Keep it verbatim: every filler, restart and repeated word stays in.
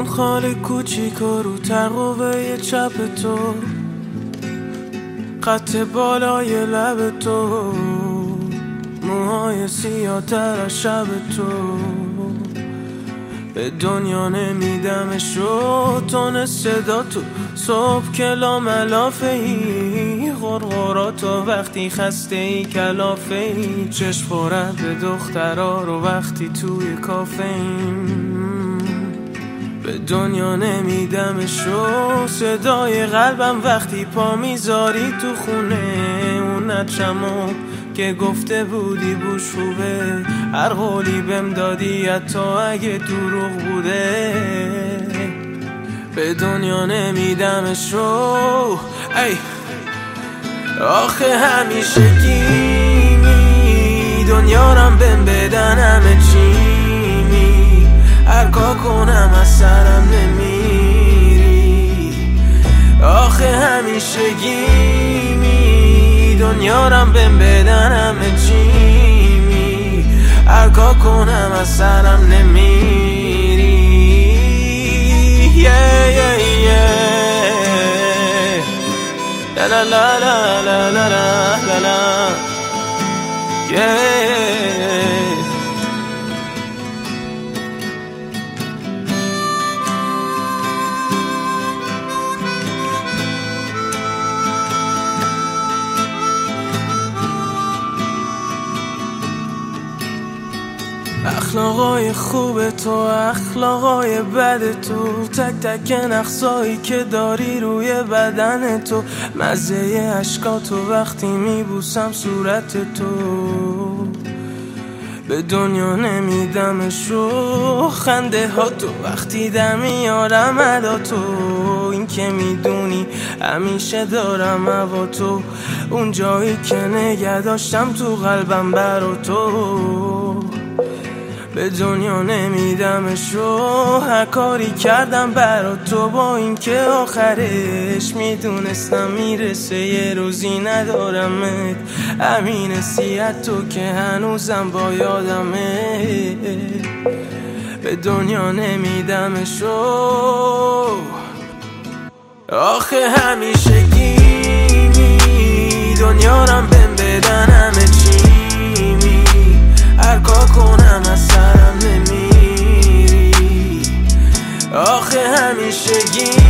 اون خال کوچیک و رو تقوه چپ تو، خط بالای لب تو، موهای سیاه تر از شب تو. به دنیا نمیدمشو تون صدا تو، صبح کلا ملافه ای غرغراتو، وقتی خسته ای کلافه ای چشم خورد به دخترا رو وقتی توی کافه ایم. به دنیا نمیدمشو صدای قلبم وقتی پا میذاری تو خونه اون نچمو که گفته بودی بوش خوبه، هر قولی بهم دادی حتی اگه دروغ بوده. به دنیا نمیدمشو ای آخه همیشه گیمی دنیارم بهم بدن همه چیمی، هر کار کنم از سرم نمیری. آخه همیشه گیمی دنیارم بهم بدن همه چیمی، هر کار کنم از سرم نمیری. yeah, yeah, yeah. La la la la la la la la yeah. اخلاقای خوب تو، اخلاقای بد تو، تک تک نقصایی که داری روی بدن تو، مزه عشقاتو وقتی میبوسم صورت تو. به دنیا نمیدمشو خنده ها تو، وقتی دم میارم ادا تو، این که میدونی همیشه دارم هوا تو، اون جایی که نگه داشتم تو قلبم برا تو. به دنیا نمیدمشو هر کاری کردم برا تو، با این که آخرش میدونستم میرسه یه روزی ندارمت، همین حسیت تو که هنوزم با یادمه. به دنیا نمیدمشو آخه همیشه گیمی دنیارم بهم بدن همه چیمی، هر کار کنم از سرم نمیری. آخه همیشه گیمی